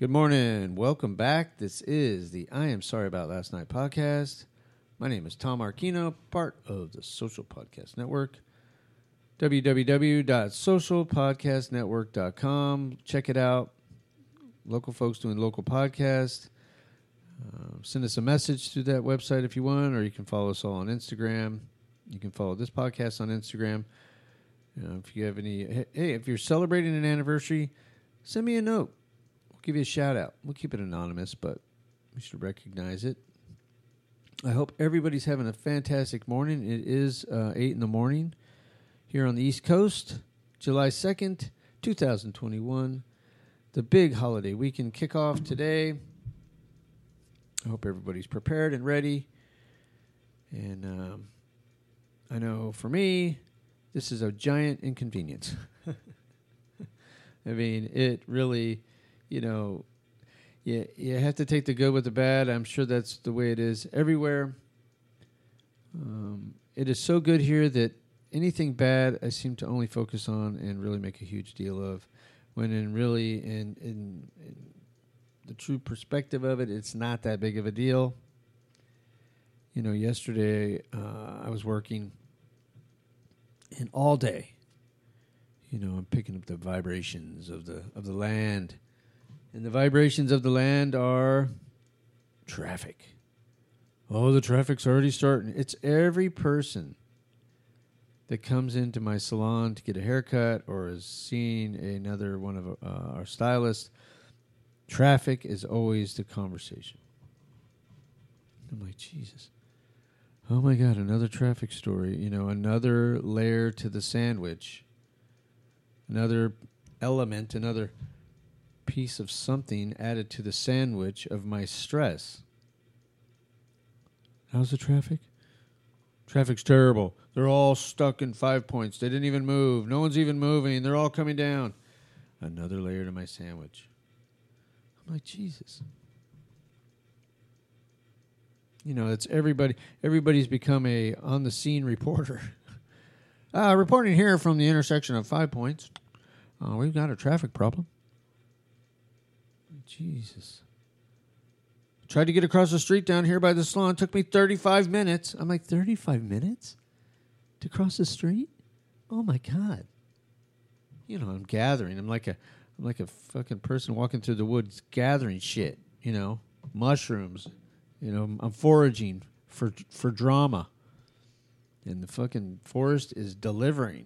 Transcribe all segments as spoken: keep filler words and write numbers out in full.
Good morning. Welcome back. This is the I Am Sorry About Last Night podcast. My name is Tom Arquino, part of the Social Podcast Network. w w w dot social podcast network dot com. Check it out. Local folks doing local podcasts. Uh, send us a message through that website if you want, or you can follow us all on Instagram. You can follow this podcast on Instagram. You know, if you have any, hey, if you're celebrating an anniversary, send me a note. We'll give you a shout out. We'll keep it anonymous, but we should recognize it. I hope everybody's having a fantastic morning. It is uh, eight in the morning here on the East Coast, July second, twenty twenty-one. The big holiday weekend kickoff today. I hope everybody's prepared and ready. And um, I know for me, this is a giant inconvenience. I mean, it really, you know, you, you have to take the good with the bad. I'm sure that's the way it is everywhere. Um, it is so good here that anything bad I seem to only focus on and really make a huge deal of, when in really, in, in, in the true perspective of it, it's not that big of a deal. You know, yesterday uh, I was working, and all day, you know, I'm picking up the vibrations of the of the land. And the vibrations of the land are traffic. Oh, the traffic's already starting. It's every person that comes into my salon to get a haircut or is seeing another one of uh, our stylists. Traffic is always the conversation. I'm like, Jesus. Oh, my God, another traffic story. You know, another layer to the sandwich. Another element, another piece of something added to the sandwich of my stress. How's the traffic? Traffic's terrible. They're all stuck in Five Points. They didn't even move. No one's even moving. They're all coming down. Another layer to my sandwich. I'm like, Jesus. You know, it's everybody. Everybody's become a on-the-scene reporter. uh, reporting here from the intersection of Five Points. Uh, we've got a traffic problem. Jesus. Tried to get across the street down here by the salon. It took me thirty-five minutes. I'm like, thirty-five minutes to cross the street? Oh, my God. You know, I'm gathering. I'm like a, I'm like a fucking person walking through the woods gathering shit, you know, mushrooms. You know, I'm foraging for for drama. And the fucking forest is delivering.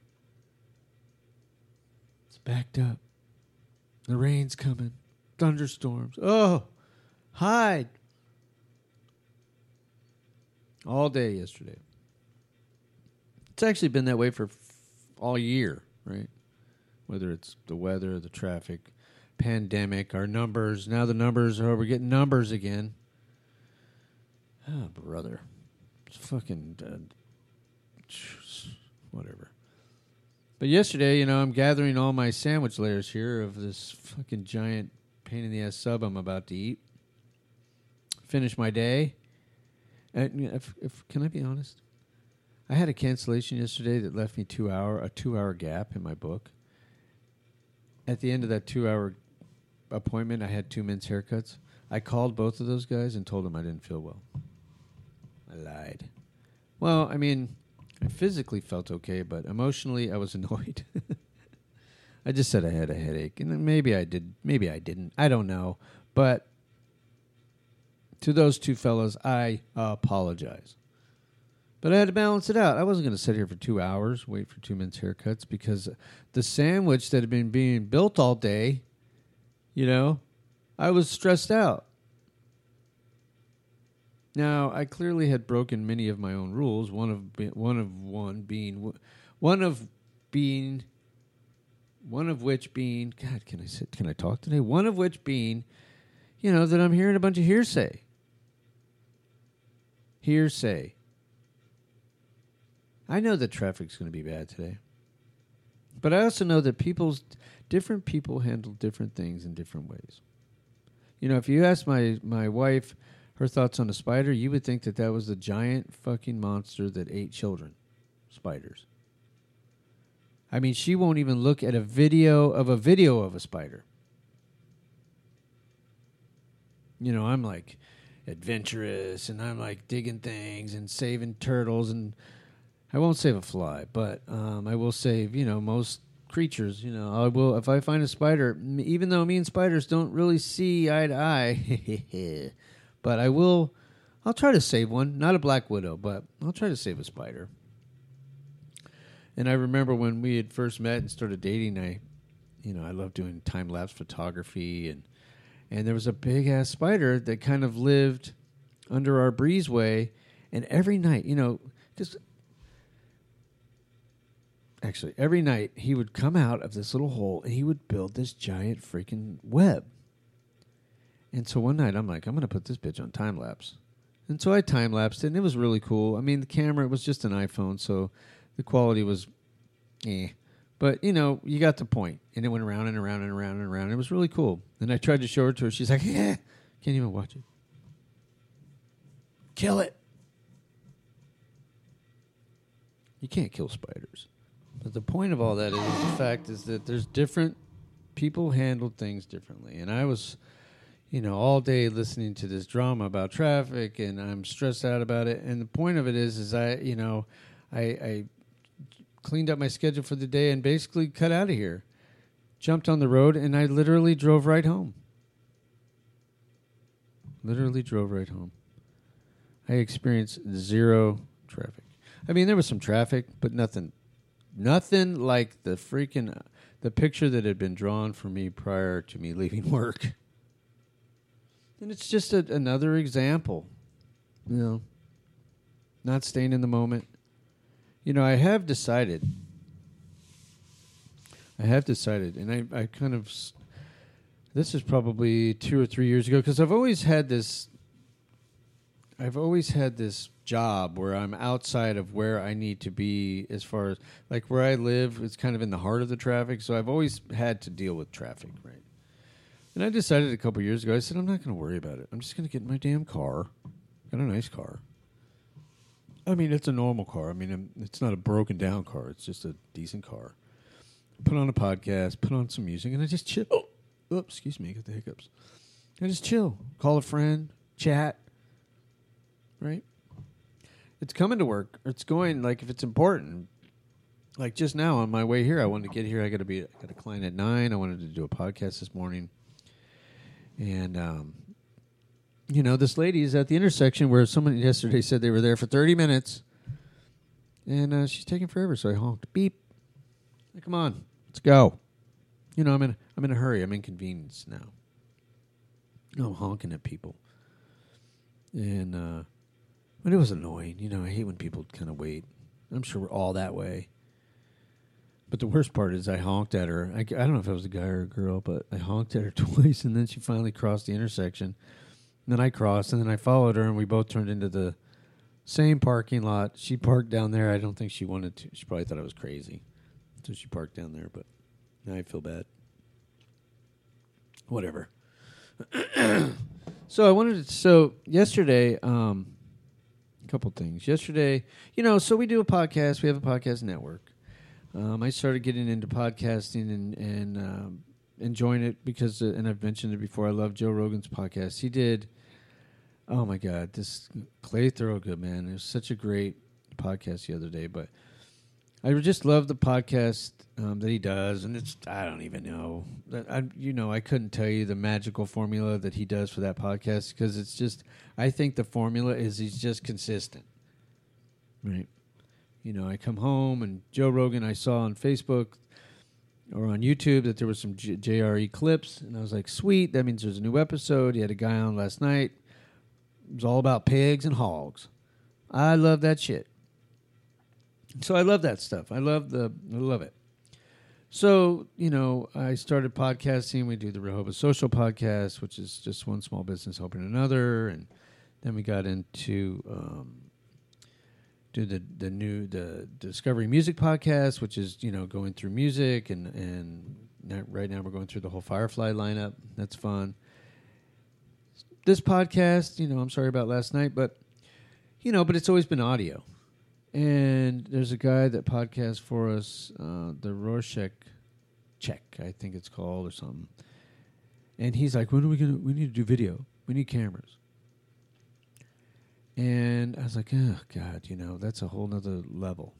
It's backed up. The rain's coming. Thunderstorms. Oh, hide. All day yesterday. It's actually been that way for f- all year, right? Whether it's the weather, the traffic, pandemic, our numbers. Now the numbers are, we're getting numbers again. Oh, brother. It's fucking uh, whatever. But yesterday, you know, I'm gathering all my sandwich layers here of this fucking giant pain in the ass sub I'm about to eat. Finish my day. And if, if can I be honest? I had a cancellation yesterday that left me two hour a two hour gap in my book. At the end of that two hour appointment, I had two men's haircuts. I called both of those guys and told them I didn't feel well. I lied. Well, I mean, I physically felt okay, but emotionally I was annoyed. I just said I had a headache, and then maybe I did, maybe I didn't. I don't know. But to those two fellas, I apologize. But I had to balance it out. I wasn't going to sit here for two hours, wait for two men's haircuts, because the sandwich that had been being built all day, you know, I was stressed out. Now, I clearly had broken many of my own rules. One of be, one of one being one of being one of which being God. Can I sit? Can I talk today? One of which being, you know, that I'm hearing a bunch of hearsay. Hearsay. I know that traffic's going to be bad today, but I also know that people's different people handle different things in different ways. You know, if you ask my my wife her thoughts on a spider, you would think that that was the giant fucking monster that ate children. Spiders. I mean, she won't even look at a video of a video of a spider. You know, I'm like adventurous, and I'm like digging things and saving turtles, and I won't save a fly, but um, I will save, you know, most creatures. You know, I will, if I find a spider, m- even though me and spiders don't really see eye to eye, but I will, I'll try to save one. Not a black widow, but I'll try to save a spider. And I remember when we had first met and started dating, I, you know, I love doing time-lapse photography, and and there was a big-ass spider that kind of lived under our breezeway, and every night, you know, because actually every night he would come out of this little hole, and he would build this giant freaking web. And so one night, I'm like, I'm going to put this bitch on time-lapse. And so I time-lapsed it, and it was really cool. I mean, the camera, it was just an iPhone, so the quality was eh. But, you know, you got the point. And it went around and around and around and around. It was really cool. And I tried to show it to her. She's like, eh, can't even watch it. Kill it. You can't kill spiders. But the point of all that is the fact is that there's different people handle things differently. And I was, you know, all day listening to this drama about traffic, and I'm stressed out about it. And the point of it is, is I, you know, I, I cleaned up my schedule for the day and basically cut out of here. Jumped on the road, and I literally drove right home. Literally drove right home. I experienced zero traffic. I mean, there was some traffic, but nothing, nothing like the freaking, uh, the picture that had been drawn for me prior to me leaving work. And it's just a, another example, you know, not staying in the moment. You know, I have decided, I have decided, and I, I kind of, this is probably two or three years ago, because I've always had this, I've always had this job where I'm outside of where I need to be as far as, like where I live, it's kind of in the heart of the traffic, so I've always had to deal with traffic, right? And I decided a couple years ago, I said, I'm not going to worry about it. I'm just going to get in my damn car. Got a nice car. I mean, it's a normal car. I mean, it's not a broken down car. It's just a decent car. Put on a podcast, put on some music, and I just chill. Oh, oh excuse me, I got the hiccups. I just chill. Call a friend, chat, right? It's coming to work. It's going, like, if it's important. Like, just now on my way here, I wanted to get here. I got to be, I got a client at nine. I wanted to do a podcast this morning. And, um, you know, this lady is at the intersection where someone yesterday said they were there for thirty minutes. And uh, she's taking forever, so I honked. Beep. Like, come on, let's go. You know, I'm in, I'm in a hurry. I'm inconvenienced now. I'm honking at people. And, uh, but it was annoying. You know, I hate when people kind of wait. I'm sure we're all that way. But the worst part is I honked at her. I, I don't know if it was a guy or a girl, but I honked at her twice, and then she finally crossed the intersection. And then I crossed, and then I followed her, and we both turned into the same parking lot. She parked down there. I don't think she wanted to. She probably thought I was crazy. So she parked down there, but now I feel bad. Whatever. So I wanted to, so yesterday, um, a couple things. Yesterday, you know, so we do a podcast. We have a podcast network. Um, I started getting into podcasting and, and um, enjoying it because, uh, and I've mentioned it before, I love Joe Rogan's podcast. He did, oh my God, this Clay Thorogood, man. It was such a great podcast the other day, but I just love the podcast um, that he does, and it's, I don't even know. I, you know, I couldn't tell you the magical formula that he does for that podcast because it's just, I think the formula is he's just consistent, right? You know, I come home, and Joe Rogan, I saw on Facebook or on YouTube that there was some J- JRE clips, and I was like, sweet, that means there's a new episode. He had a guy on last night. It was all about pigs and hogs. I love that shit. So I love that stuff. I love the, I love it. So, you know, I started podcasting. We do the Rehoboth Social Podcast, which is just one small business helping another, and then we got into um, do the the new the Discovery Music Podcast, which is, you know, going through music, and and now, right now we're going through the whole Firefly lineup. That's fun. This podcast, you know, I'm sorry about last night, but you know, but it's always been audio. And there's a guy that podcasts for us, uh, the Rorschach Check, I think it's called, or something. And he's like, when are we going to, we need to do video. We need cameras. And I was like, oh, God, you know, that's a whole nother level.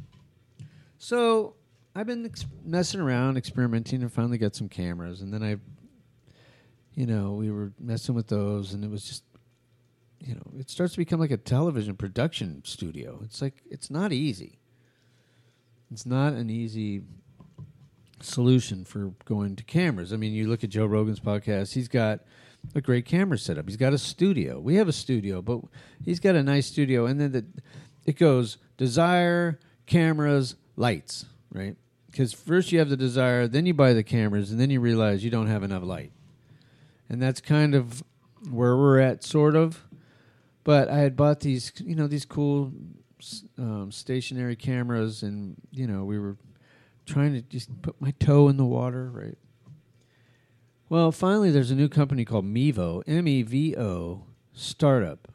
So I've been ex- messing around, experimenting, and finally got some cameras. And then I, you know, we were messing with those, and it was just, you know, it starts to become like a television production studio. It's like, it's not easy. It's not an easy solution for going to cameras. I mean, you look at Joe Rogan's podcast, he's got a great camera setup. He's got a studio. We have a studio, but he's got a nice studio. And then the, it goes Desire, cameras, lights, right? Because first you have the Desire, then you buy the cameras, and then you realize you don't have enough light. And that's kind of where we're at, sort of. But I had bought these, you know, these cool um, stationary cameras, and, you know, we were trying to just put my toe in the water, right? Well, finally, there's a new company called Mevo, M E V O, startup.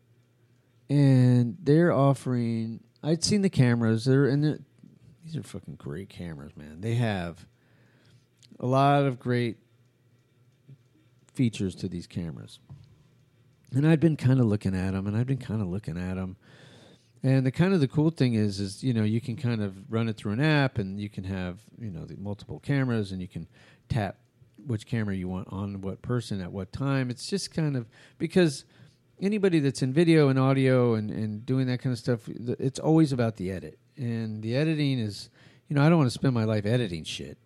And they're offering, I'd seen the cameras, they're and they're, these are fucking great cameras, man. They have a lot of great features to these cameras. And I'd been kind of looking at them, and I'd been kind of looking at them. And the kind of the cool thing is, is, you know, you can kind of run it through an app, and you can have, you know, the multiple cameras, and you can tap which camera you want on what person at what time. It's just kind of, because anybody that's in video and audio and, and doing that kind of stuff, it's always about the edit. And the editing is, you know, I don't want to spend my life editing shit.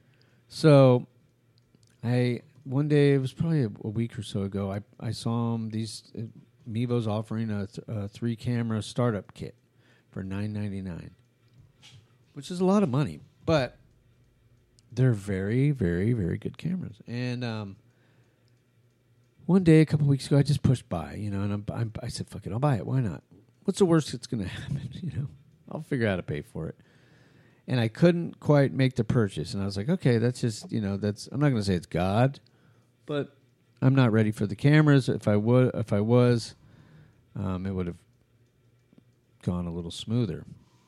So I, one day, it was probably a, a week or so ago, I, I saw them, these, uh, Mevo's offering a, th- a three-camera startup kit for nine ninety-nine, which is a lot of money, but they're very, very, very good cameras. And um, one day, a couple weeks ago, I just pushed by, you know, and I'm, I'm, I said, fuck it, I'll buy it. Why not? What's the worst that's going to happen, you know? I'll figure out how to pay for it. And I couldn't quite make the purchase. And I was like, okay, that's just, you know, that's, I'm not going to say it's God, but I'm not ready for the cameras. If I would, if I was, um, it would have gone a little smoother,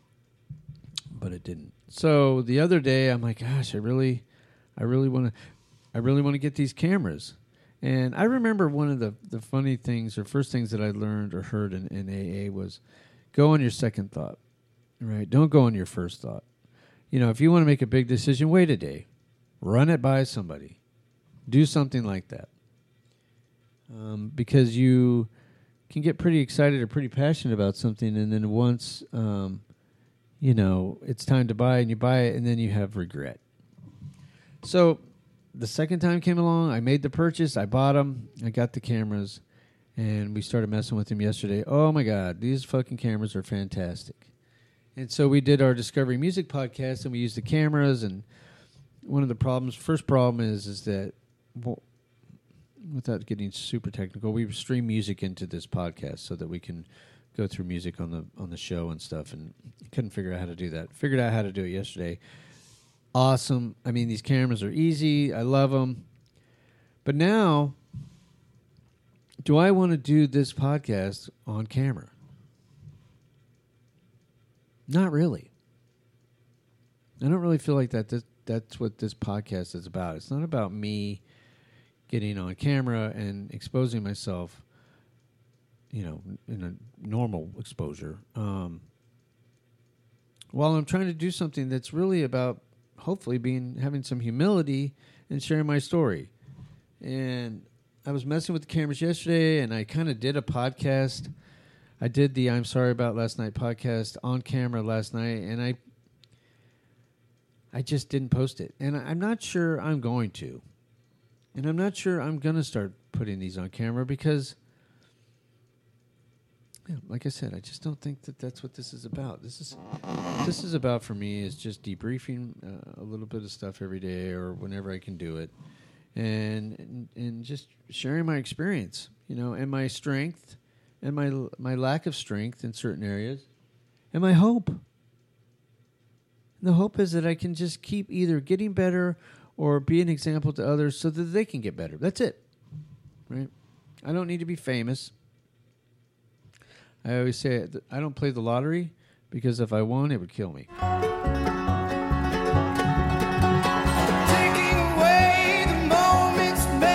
but it didn't. So the other day, I'm like, gosh, I really, I really want to, I really want to get these cameras. And I remember one of the, the funny things or first things that I learned or heard in, in A A was go on your second thought, right? Don't go on your first thought. You know, if you want to make a big decision, wait a day, run it by somebody, do something like that. Um, because you can get pretty excited or pretty passionate about something, and then once, um, you know, it's time to buy, and you buy it, and then you have regret. So the second time came along, I made the purchase, I bought them, I got the cameras, and we started messing with them yesterday. Oh, my God, these fucking cameras are fantastic. And so we did our Discovery Music podcast, and we used the cameras, and one of the problems, first problem is, is that, well, without getting super technical, we stream music into this podcast so that we can go through music on the on the show and stuff, and couldn't figure out how to do that. Figured out how to do it yesterday. Awesome. I mean, these cameras are easy. I love them. But now, do I want to do this podcast on camera? Not really. I don't really feel like that. This, that's what this podcast is about. It's not about me getting on camera and exposing myself, you know, in a normal exposure, um, while I'm trying to do something that's really about hopefully being having some humility and sharing my story. And I was messing with the cameras yesterday, and I kind of did a podcast. I did the I'm Sorry About Last Night podcast on camera last night, and I I just didn't post it. And I'm not sure I'm going to. And I'm not sure I'm going to start putting these on camera because, yeah, like I said, I just don't think that that's what this is about. This is this is about, for me, is just debriefing uh, a little bit of stuff every day or whenever I can do it. And, and and just sharing my experience, you know, and my strength and my my lack of strength in certain areas, and my hope. And the hope is that I can just keep either getting better or be an example to others so that they can get better. That's it, right? I don't need to be famous. I always say I don't play the lottery because if I won, it would kill me. Taking away the moments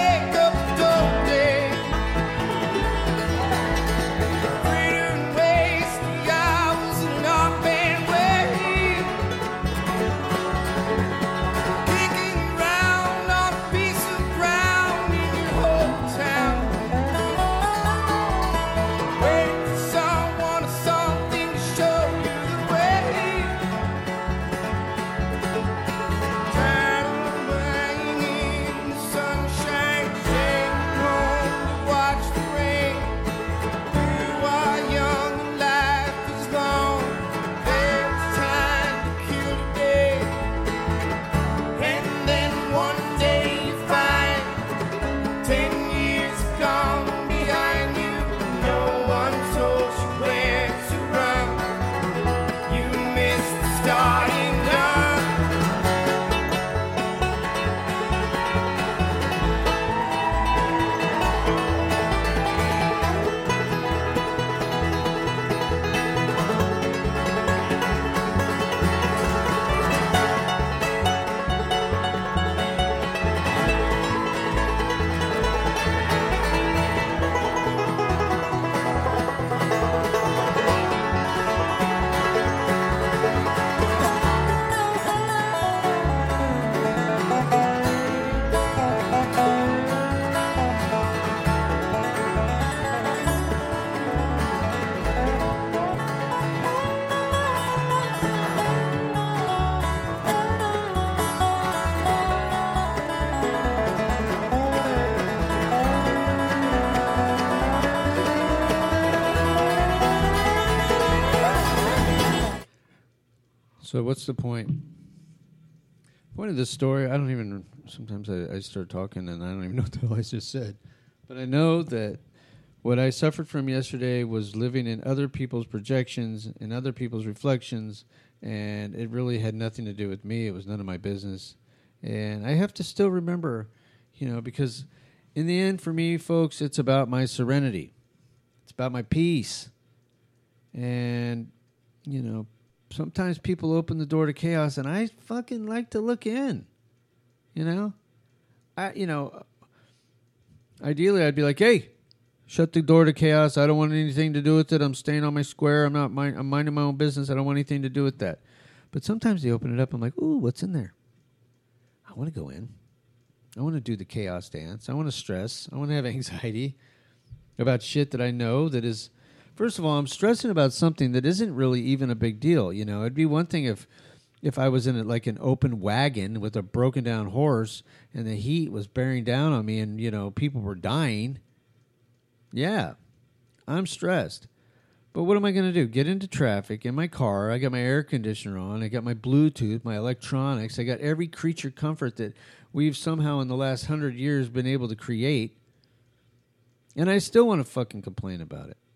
So what's the point? Point of this story, I don't even, sometimes I, I start talking and I don't even know what the hell I just said. But I know that what I suffered from yesterday was living in other people's projections and other people's reflections, and it really had nothing to do with me. It was none of my business. And I have to still remember, you know, because in the end, for me, folks, it's about my serenity. It's about my peace. And, you know, sometimes people open the door to chaos, and I fucking like to look in, you know? I, you know, ideally I'd be like, hey, shut the door to chaos. I don't want anything to do with it. I'm staying on my square. I'm not mind, I'm minding my own business. I don't want anything to do with that. But sometimes they open it up. I'm like, ooh, what's in there? I want to go in. I want to do the chaos dance. I want to stress. I want to have anxiety about shit that I know that is, first of all, I'm stressing about something that isn't really even a big deal. You know, it'd be one thing if if I was in a, like an open wagon with a broken down horse and the heat was bearing down on me and, you know, people were dying. Yeah, I'm stressed. But what am I going to do? Get into traffic in my car. I got my air conditioner on. I got my Bluetooth, my electronics. I got every creature comfort that we've somehow in the last hundred years been able to create. And I still want to fucking complain about it.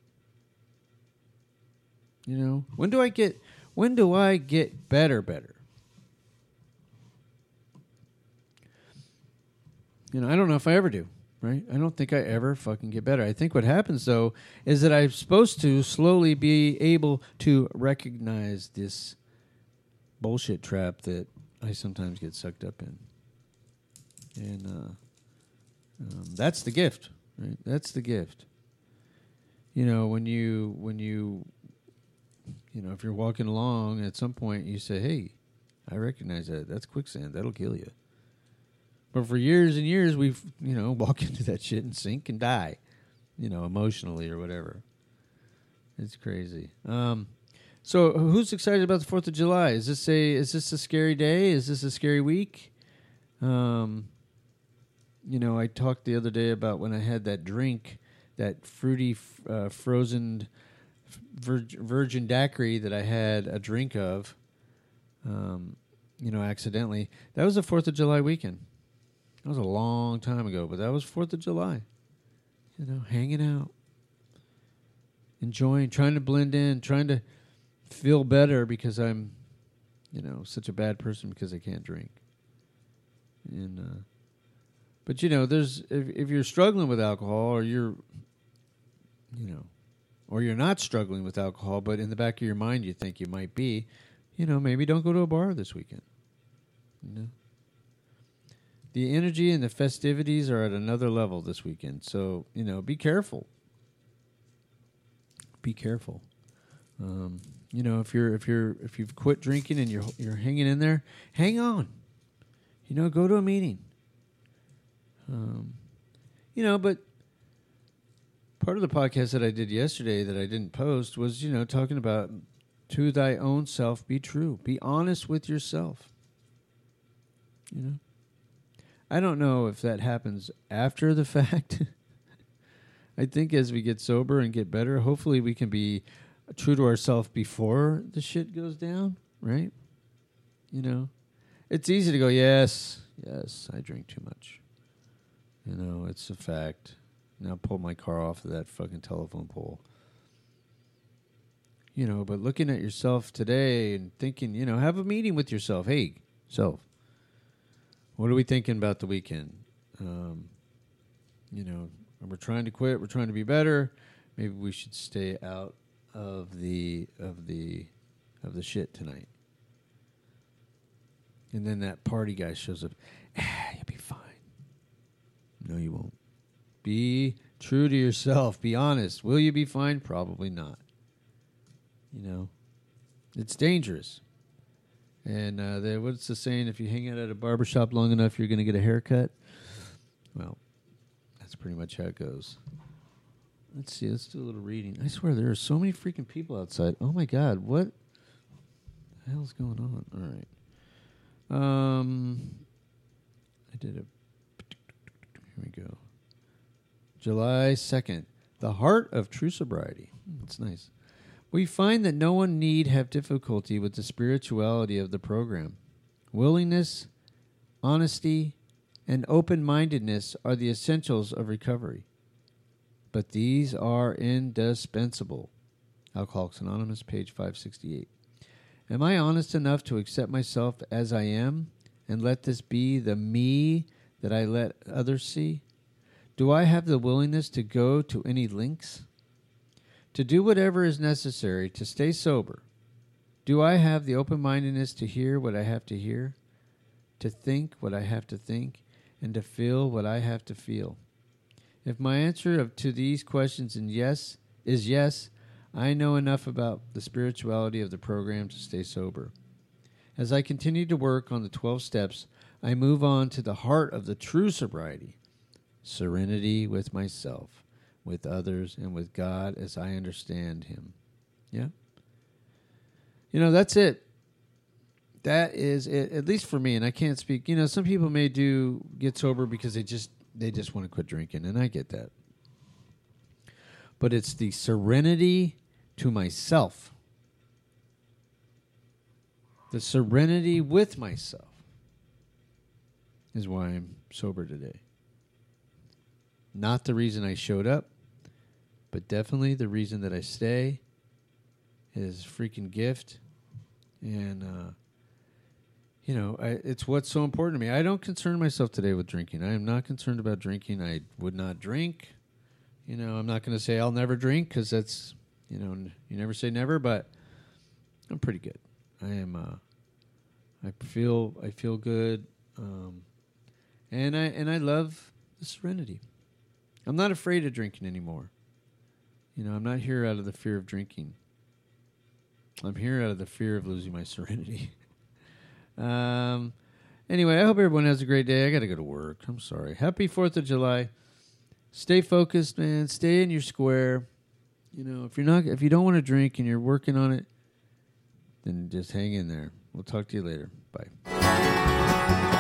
You know, when do I get, when do I get better, better? You know, I don't know if I ever do. Right? I don't think I ever fucking get better. I think what happens, though, is that I'm supposed to slowly be able to recognize this bullshit trap that I sometimes get sucked up in. And uh, um, that's the gift, right? That's the gift. You know, when you, when you, you know, if you're walking along, at some point you say, hey, I recognize that. That's quicksand. That'll kill you. But for years and years, we've, you know, walk into that shit and sink and die, you know, emotionally or whatever. It's crazy. Um, so who's excited about the fourth of July? Is this a, is this a scary day? Is this a scary week? Um, you know, I talked the other day about when I had that drink, that fruity, uh, frozen vir- virgin daiquiri that I had a drink of, um, you know, accidentally. That was the fourth of July weekend. That was a long time ago, but that was fourth of July. You know, hanging out, enjoying, trying to blend in, trying to feel better because I'm, you know, such a bad person because I can't drink. And, uh, but you know, there's if if you're struggling with alcohol, or you're, you know, or you're not struggling with alcohol, but in the back of your mind you think you might be, you know, maybe don't go to a bar this weekend. You know. The energy and the festivities are at another level this weekend. So, you know, be careful. Be careful. Um, you know, if you're if you're if you've quit drinking and you're you're hanging in there, hang on. You know, go to a meeting. Um, you know, but part of the podcast that I did yesterday that I didn't post was, you know, talking about to thy own self be true. Be honest with yourself. You know? I don't know if that happens after the fact. I think as we get sober and get better, hopefully we can be true to ourselves before the shit goes down, right? You know, it's easy to go, yes, yes, I drink too much. You know, it's a fact. Now pull my car off of that fucking telephone pole. You know, but looking at yourself today and thinking, you know, have a meeting with yourself. Hey, self. What are we thinking about the weekend? Um, you know, we're trying to quit. We're trying to be better. Maybe we should stay out of the of the of the shit tonight. And then that party guy shows up. Ah, you'll be fine. No, you won't. Be true to yourself. Be honest. Will you be fine? Probably not. You know, it's dangerous. And uh, the, what's the saying? If you hang out at a barbershop long enough, you're going to get a haircut. Well, that's pretty much how it goes. Let's see. Let's do a little reading. I swear there are so many freaking people outside. Oh, my God. What the hell's going on? All right. Um, I did a... Here we go. July second. The Heart of True Sobriety. That's nice. We find that no one need have difficulty with the spirituality of the program. Willingness, honesty, and open-mindedness are the essentials of recovery. But these are indispensable. Alcoholics Anonymous, page five sixty-eight. Am I honest enough to accept myself as I am and let this be the me that I let others see? Do I have the willingness to go to any lengths? To do whatever is necessary to stay sober? Do I have the open-mindedness to hear what I have to hear, to think what I have to think, and to feel what I have to feel? If my answer to these questions is yes, is yes, I know enough about the spirituality of the program to stay sober. As I continue to work on the twelve steps, I move on to the heart of the true sobriety, serenity with myself, with others, and with God as I understand Him. Yeah? You know, that's it. That is it, at least for me, and I can't speak. You know, some people may do get sober because they just they just want to quit drinking, and I get that. But it's the serenity to myself, the serenity with myself is why I'm sober today. Not the reason I showed up, but definitely the reason that I stay is a freaking gift. And, uh, you know, I, it's what's so important to me. I don't concern myself today with drinking. I am not concerned about drinking. I would not drink. You know, I'm not going to say I'll never drink because that's, you know, you never say never, but I'm pretty good. I am, uh, I feel, I feel good. Um, and I, and I love the serenity. I'm not afraid of drinking anymore. You know, I'm not here out of the fear of drinking. I'm here out of the fear of losing my serenity. um, anyway, I hope everyone has a great day. I got to go to work. I'm sorry. Happy fourth of July. Stay focused, man. Stay in your square. You know, if you're not, if you don't want to drink and you're working on it, then just hang in there. We'll talk to you later. Bye.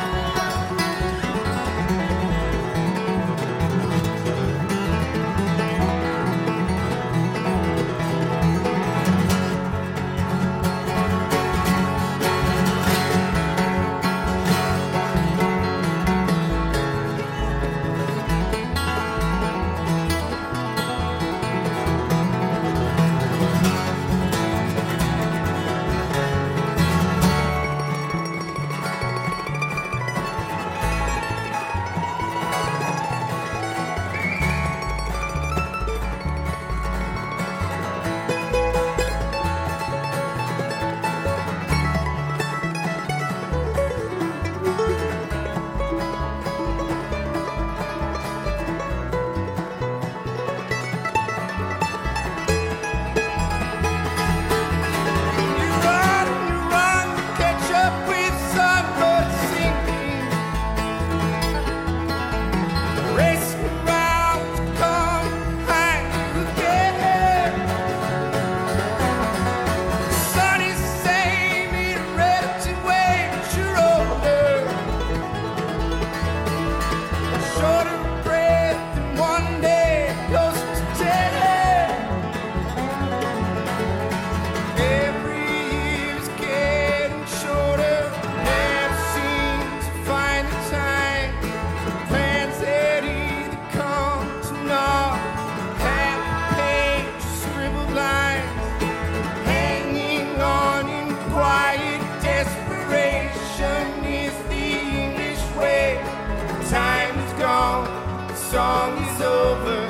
Song is over.